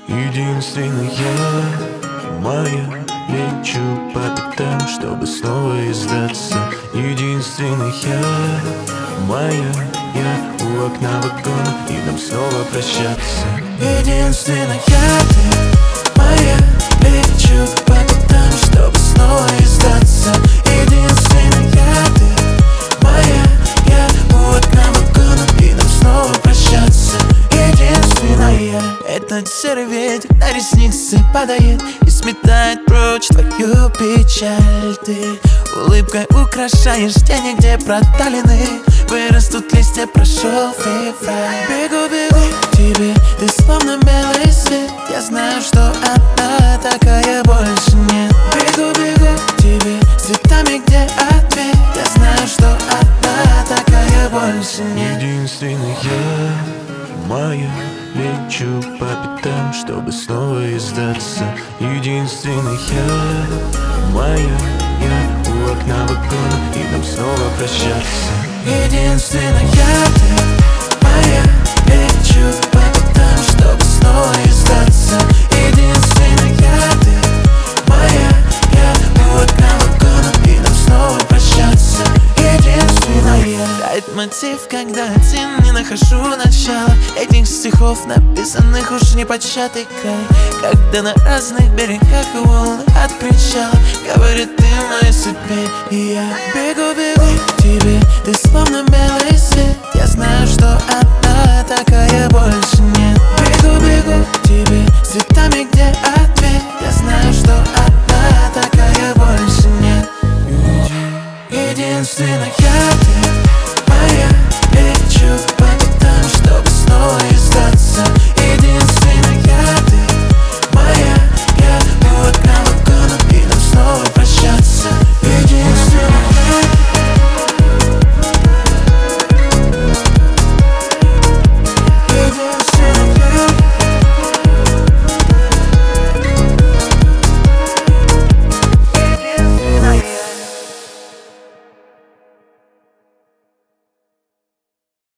Единственная моя, лечу по пятам, чтобы снова издаться. Единственная моя, я у окна вагона, и нам снова прощаться. Единственная ты моя, лечу по пятам, чтобы снова издаться. Единственная ты моя, я у окна вагона, и нам снова прощаться. Единственная. Этот серый ветер на ресницы падает и сметает прочь твою печаль. Ты улыбкой украшаешь тени, где проталины вырастут листья, прошел февраль. Бегу, бегу к тебе, ты словно белый свет. Я знаю, что она такая больше нет. Бегу, бегу к тебе, с цветами, где ответ. Я знаю, что она такая больше нет. Единственная моя, лечу по пятам, чтобы снова издаться. Единственная моя, я у окна вагона, и нам снова прощаться. Единственная ты моя, лечу по пятам, чтобы снова издаться. Единственная ты моя, я у окна вагона, и нам снова прощаться. Единственная. Лейтмотив, когда один не нахожу начала этих стихов, написанных уж не початый край. Когда на разных берегах волны от причала говорит ты в моей судьбе, и я бегу, бегу к тебе, ты словно белый свет. Я знаю, что она такая больше